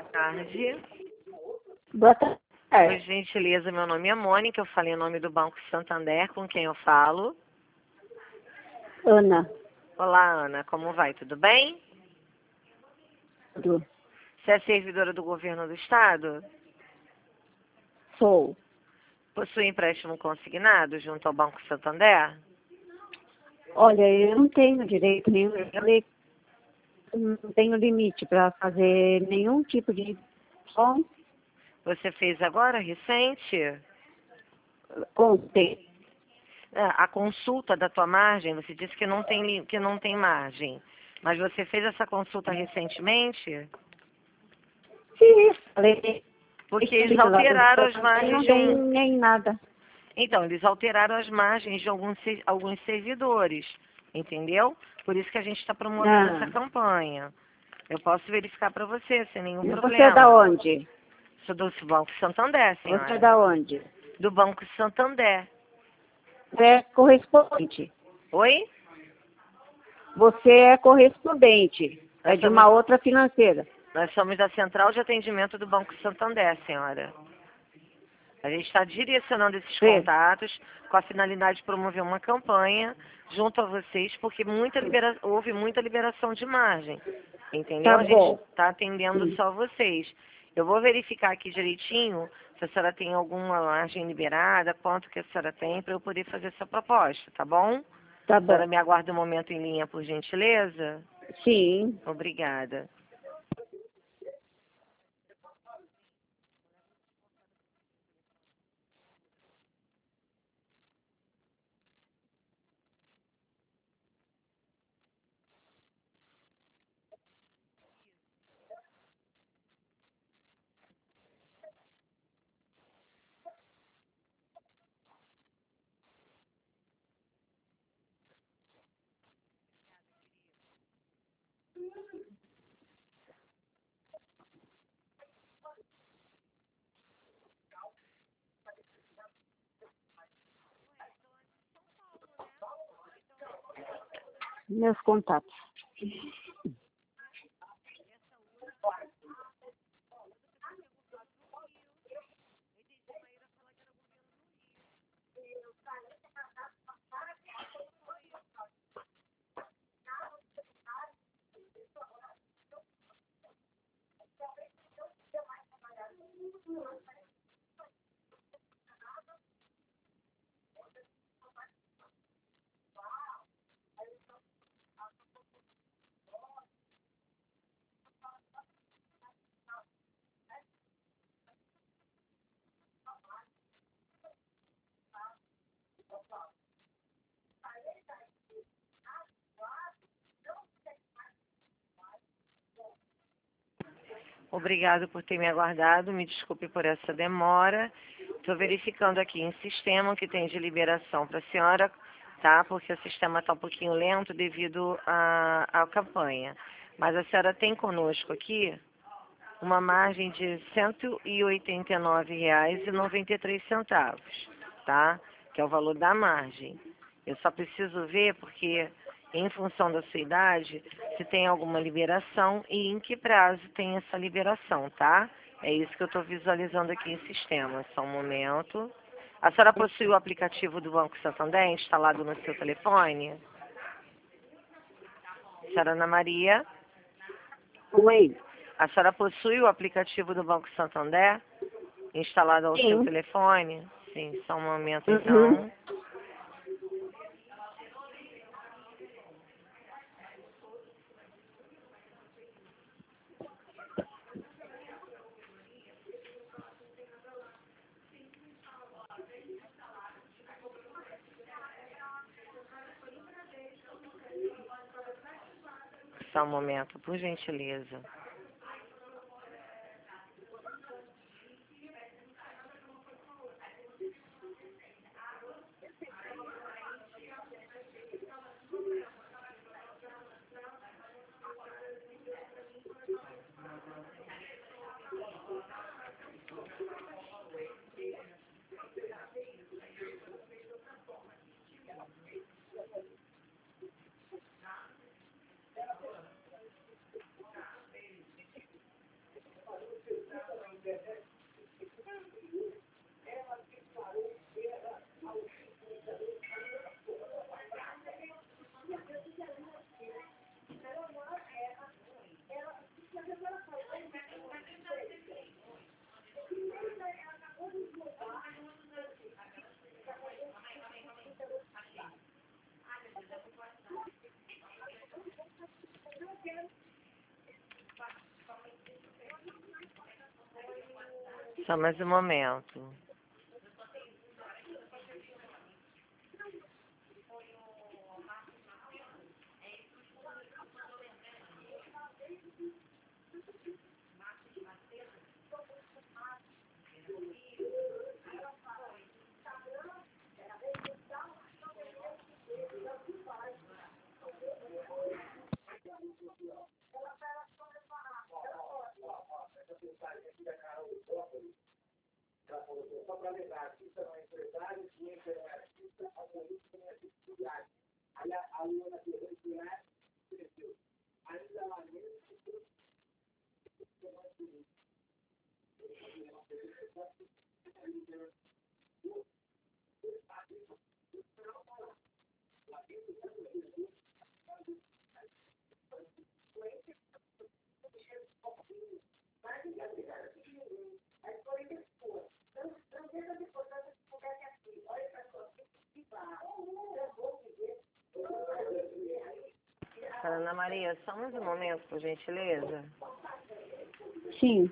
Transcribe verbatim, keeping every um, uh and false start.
Tarde. Boa tarde. Por gentileza, meu nome é Mônica, eu falei em nome do Banco Santander, com quem eu falo? Ana. Olá, Ana, como vai? Tudo bem? Tudo. Você é servidora do governo do estado? Sou. Possui empréstimo consignado junto ao Banco Santander? Olha, eu não tenho direito nenhum, eu não tenho limite para fazer nenhum tipo de som. Você fez agora, recente? Ontem. Ah, a consulta da tua margem, você disse que não tem, li- que não tem margem. Mas você fez essa consulta recentemente? Sim, falei. Porque eles alteraram as Não margens de tem um... nem nada. Então, eles alteraram as margens de alguns, se- alguns servidores, entendeu? Por isso que a gente está promovendo Ah. essa campanha. Eu posso verificar para você, sem nenhum Você problema. é da onde? Sou do Banco Santander, senhora. Você é da onde? Do Banco Santander. Você é correspondente. Oi? Você é correspondente. É Nós de uma somos, outra financeira. nós somos da Central de Atendimento do Banco Santander, senhora. A gente está direcionando esses Sim. contatos com a finalidade de promover uma campanha junto a vocês, porque muita libera... houve muita liberação de margem, entendeu? Tá A bom. gente está atendendo só vocês. Eu vou verificar aqui direitinho se a senhora tem alguma margem liberada, quanto que a senhora tem, para eu poder fazer essa proposta, tá bom? Tá A senhora bom. me aguarda um momento em linha, por gentileza? Sim. Obrigada. Meus contatos. Obrigado por ter me aguardado, me desculpe por essa demora. Estou verificando aqui em sistema o que tem de liberação para a senhora, tá? Porque o sistema está um pouquinho lento devido à, à campanha. Mas a senhora tem conosco aqui uma margem de cento e oitenta e nove reais e noventa e três centavos, tá? Que é o valor da margem. Eu só preciso ver porque, em função da sua idade, se tem alguma liberação e em que prazo tem essa liberação, tá? É isso que eu estou visualizando aqui em sistema. Só um momento. A senhora possui o aplicativo do Banco Santander instalado no seu telefone? Senhora Ana Maria? Oi. A senhora possui o aplicativo do Banco Santander instalado ao Sim. seu telefone? Sim, só um momento Uhum. então. Só um momento, por gentileza. Só mais um momento. Ana Maria, só mais um momento, por gentileza. Sim.